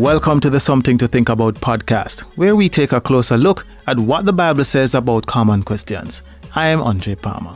Welcome to the Something to Think About podcast, where we take a closer look at what the Bible says about common questions. I am Andre Palmer.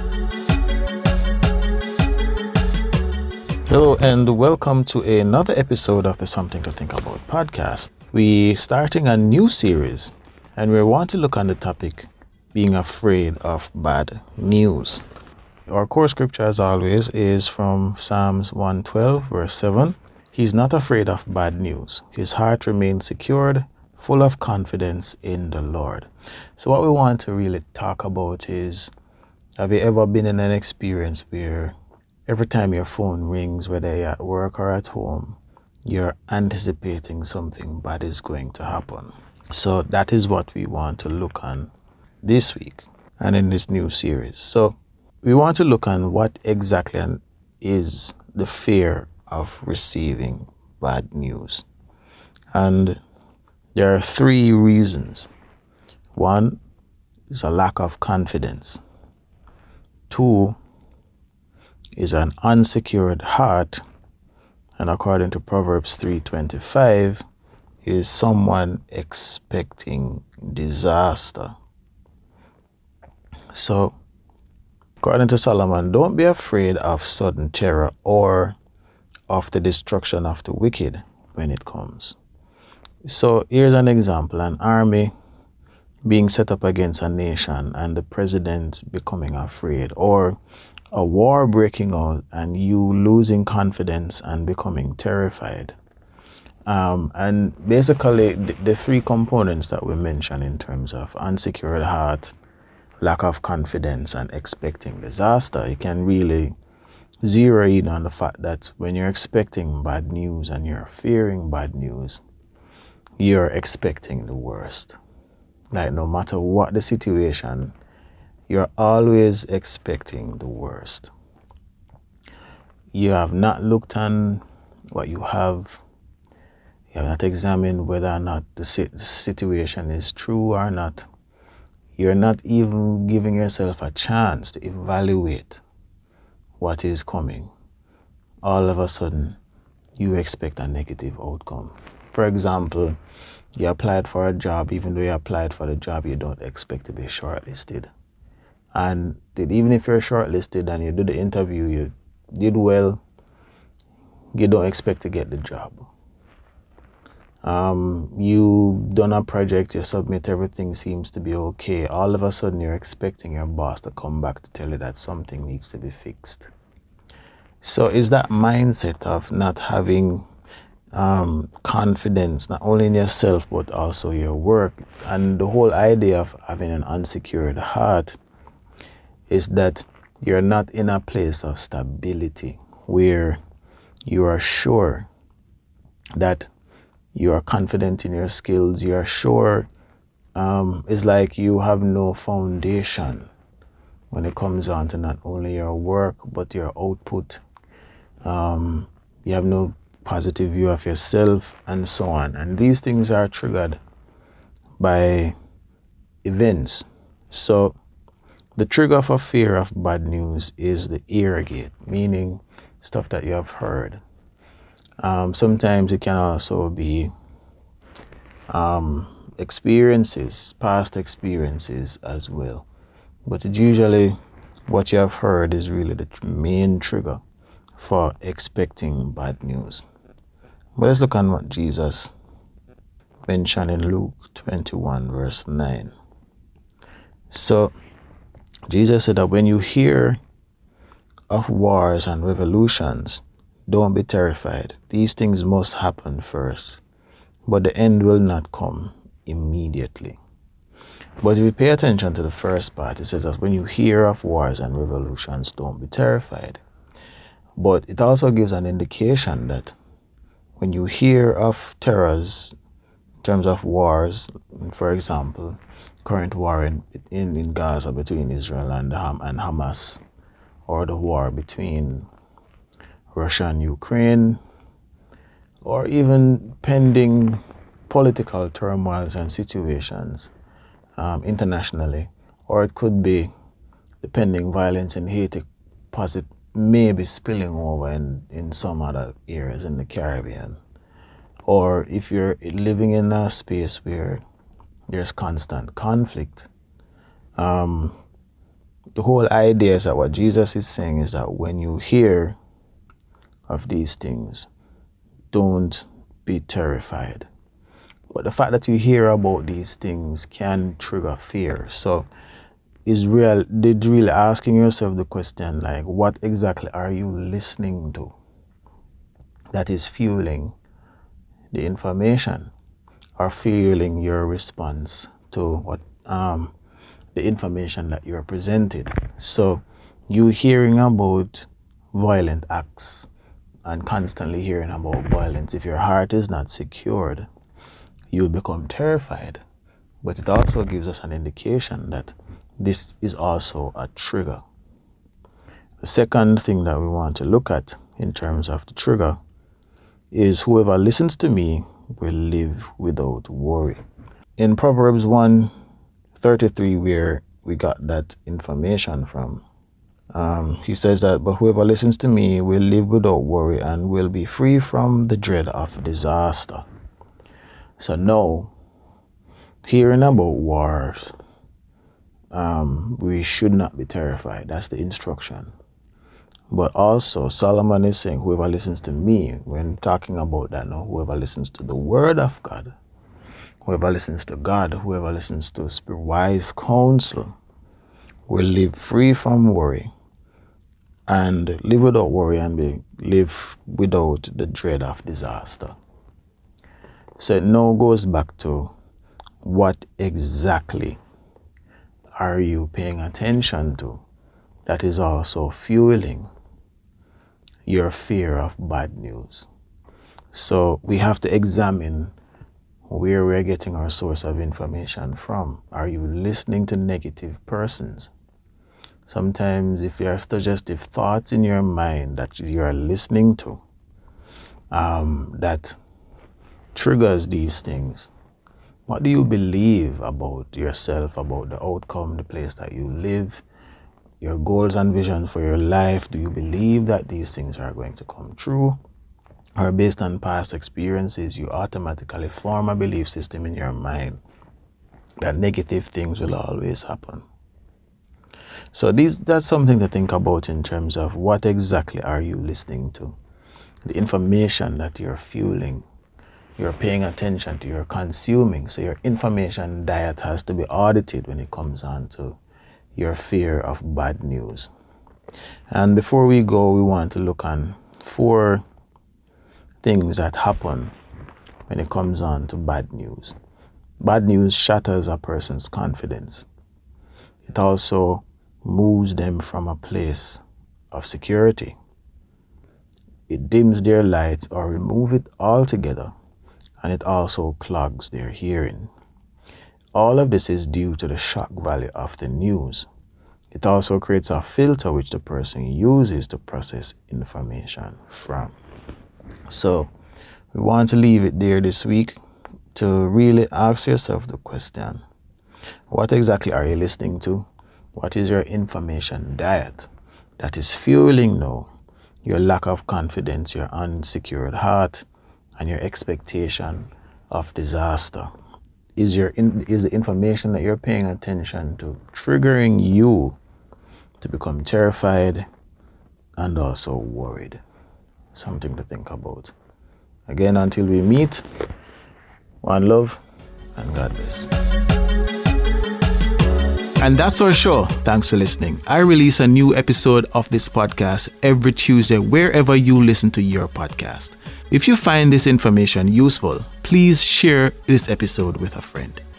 Hello and welcome to another episode of the Something to Think About podcast. We're starting a new series and we want to look on the topic being afraid of bad news. Our core scripture, as always, is from Psalms 112, verse 7. He's not afraid of bad news. His heart remains secured, full of confidence in the Lord. So what we want to really talk about is, have you ever been in an experience where every time your phone rings, whether you're at work or at home, you're anticipating something bad is going to happen? So that is what we want to look on this week and in this new series. So we want to look on what exactly is the fear of receiving bad news. And there are three reasons. One is a lack of confidence. Two is an unsecured heart. And according to Proverbs 3:25, is someone expecting disaster. So, according to Solomon, don't be afraid of sudden terror or of the destruction of the wicked when it comes. So here's an example: an army being set up against a nation and the president becoming afraid, or a war breaking out and you losing confidence and becoming terrified. And basically the three components that we mentioned in terms of unsecured heart, lack of confidence, and expecting disaster, it can really zero in on the fact that when you're expecting bad news and you're fearing bad news, you're expecting the worst. Like, no matter what the situation, you're always expecting the worst. You have not looked on what you have. You have not examined whether or not the situation is true or not. You're not even giving yourself a chance to evaluate what is coming. All of a sudden, you expect a negative outcome. For example, you applied for a job. Even though you applied for the job, you don't expect to be shortlisted. And even if you're shortlisted and you do the interview, you did well, you don't expect to get the job. You done a project, you submit, everything seems to be okay. All of a sudden, you're expecting your boss to come back to tell you that something needs to be fixed. So it's that mindset of not having confidence, not only in yourself, but also your work. And the whole idea of having an unsecured heart is that you're not in a place of stability where you are sure that you are confident in your skills. You are sure. It's like you have no foundation when it comes on to not only your work, but your output. You have no positive view of yourself and so on. And these things are triggered by events. So the trigger for fear of bad news is the ear gate, meaning stuff that you have heard. Sometimes it can also be experiences, past experiences as well. But usually what you have heard is really the main trigger for expecting bad news. But let's look at what Jesus mentioned in Luke 21, verse 9. So Jesus said that when you hear of wars and revolutions, don't be terrified. These things must happen first, but the end will not come immediately. But if you pay attention to the first part, it says that when you hear of wars and revolutions, don't be terrified. But it also gives an indication that when you hear of terrors in terms of wars, for example, current war in Gaza between Israel and Hamas, or the war between Russia and Ukraine, or even pending political turmoils and situations internationally, or it could be the pending violence in Haiti, maybe spilling over in some other areas in the Caribbean, or if you're living in a space where there's constant conflict, the whole idea is that what Jesus is saying is that when you hear of these things, don't be terrified. But the fact that you hear about these things can trigger fear. So did really asking yourself the question, like, what exactly are you listening to that is fueling the information or fueling your response to what the information that you're presented? So you hearing about violent acts and constantly hearing about violence, if your heart is not secured, you'll become terrified. But it also gives us an indication that this is also a trigger. The second thing that we want to look at in terms of the trigger is whoever listens to me will live without worry. In Proverbs 1:33, where we got that information from, he says that, but whoever listens to me will live without worry and will be free from the dread of disaster. So now, hearing about wars, we should not be terrified. That's the instruction. But also, Solomon is saying, whoever listens to me, when talking about that now, whoever listens to the word of God, whoever listens to God, whoever listens to wise counsel, will live free from worry and live without worry and live without the dread of disaster. So it now goes back to what exactly are you paying attention to that is also fueling your fear of bad news. So we have to examine where we're getting our source of information from. Are you listening to negative persons? Sometimes if there are suggestive thoughts in your mind that you are listening to, that triggers these things. What do you believe about yourself, about the outcome, the place that you live, your goals and visions for your life? Do you believe that these things are going to come true? Or based on past experiences, you automatically form a belief system in your mind that negative things will always happen? So that's something to think about in terms of what exactly are you listening to? The information that you're fueling, you're paying attention to, you're consuming. So your information diet has to be audited when it comes on to your fear of bad news. And before we go, we want to look on 4 things that happen when it comes on to bad news. Bad news shatters a person's confidence. It also moves them from a place of security. It dims their lights or remove it altogether, and it also clogs their hearing. All of this is due to the shock value of the news. It also creates a filter which the person uses to process information from. So we want to leave it there this week to really ask yourself the question, what exactly are you listening to? What is your information diet that is fueling now your lack of confidence, your unsecured heart, and your expectation of disaster? Is the information that you're paying attention to triggering you to become terrified and also worried? Something to think about. Again, until we meet, one love and God bless. And that's our show. Thanks for listening. I release a new episode of this podcast every Tuesday wherever you listen to your podcast. If you find this information useful, please share this episode with a friend.